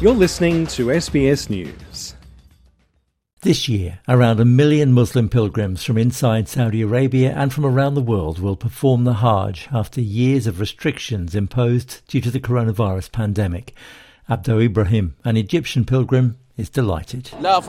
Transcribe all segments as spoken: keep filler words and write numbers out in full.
You're listening to S B S News. This year, around a million Muslim pilgrims from inside Saudi Arabia and from around the world will perform the Hajj after years of restrictions imposed due to the coronavirus pandemic. Abdo Ibrahim, an Egyptian pilgrim, is delighted.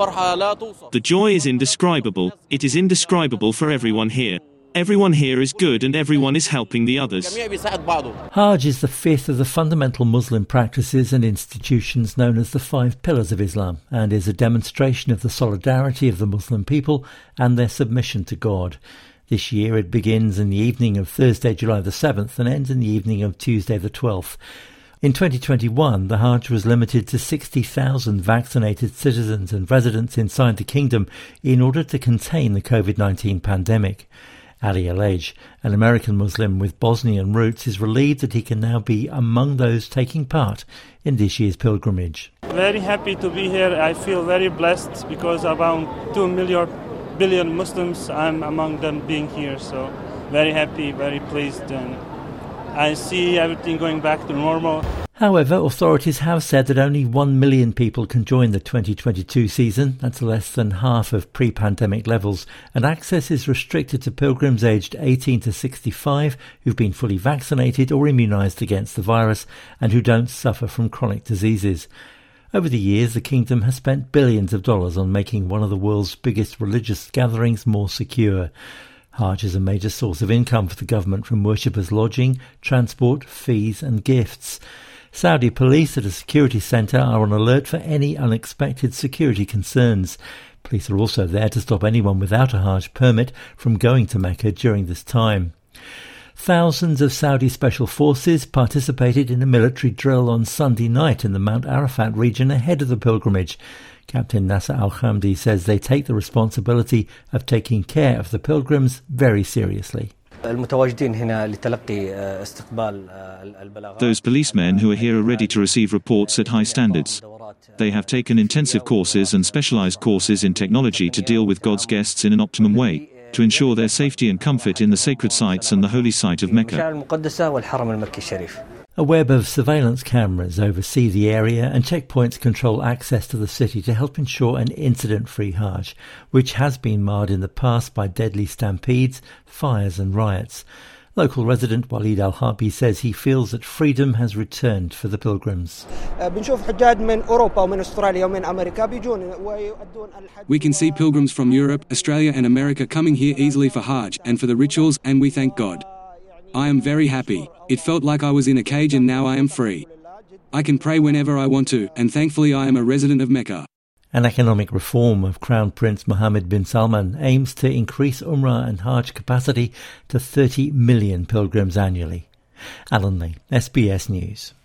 The joy is indescribable. It is indescribable for everyone here. Everyone here is good and everyone is helping the others. Hajj is the fifth of the fundamental Muslim practices and institutions known as the Five Pillars of Islam and is a demonstration of the solidarity of the Muslim people and their submission to God. This year it begins in the evening of Thursday, July the seventh and ends in the evening of Tuesday the twelfth. In twenty twenty-one, the Hajj was limited to sixty thousand vaccinated citizens and residents inside the kingdom in order to contain the covid nineteen pandemic. Ali Alej, an American Muslim with Bosnian roots, is relieved that he can now be among those taking part in this year's pilgrimage. Very happy to be here. I feel very blessed because around two million billion Muslims, I'm among them being here. So very happy, very pleased, and I see everything going back to normal. However, authorities have said that only one million people can join the twenty twenty-two season. That's less than half of pre-pandemic levels, and access is restricted to pilgrims aged eighteen to sixty-five who've been fully vaccinated or immunised against the virus and who don't suffer from chronic diseases. Over the years, the kingdom has spent billions of dollars on making one of the world's biggest religious gatherings more secure. Hajj is a major source of income for the government from worshippers' lodging, transport, fees and gifts. Saudi police at a security centre are on alert for any unexpected security concerns. Police are also there to stop anyone without a Hajj permit from going to Mecca during this time. Thousands of Saudi special forces participated in a military drill on Sunday night in the Mount Arafat region ahead of the pilgrimage. Captain Nasser Al-Khamdi says they take the responsibility of taking care of the pilgrims very seriously. Those policemen who are here are ready to receive reports at high standards. They have taken intensive courses and specialized courses in technology to deal with God's guests in an optimum way, to ensure their safety and comfort in the sacred sites and the holy site of Mecca. A web of surveillance cameras oversee the area and checkpoints control access to the city to help ensure an incident-free Hajj, which has been marred in the past by deadly stampedes, fires and riots. Local resident Walid Al-Harbi says he feels that freedom has returned for the pilgrims. We can see pilgrims from Europe, Australia and America coming here easily for Hajj and for the rituals, and we thank God. I am very happy. It felt like I was in a cage and now I am free. I can pray whenever I want to, and thankfully I am a resident of Mecca. An economic reform of Crown Prince Mohammed bin Salman aims to increase Umrah and Hajj capacity to thirty million pilgrims annually. Alan Lee, S B S News.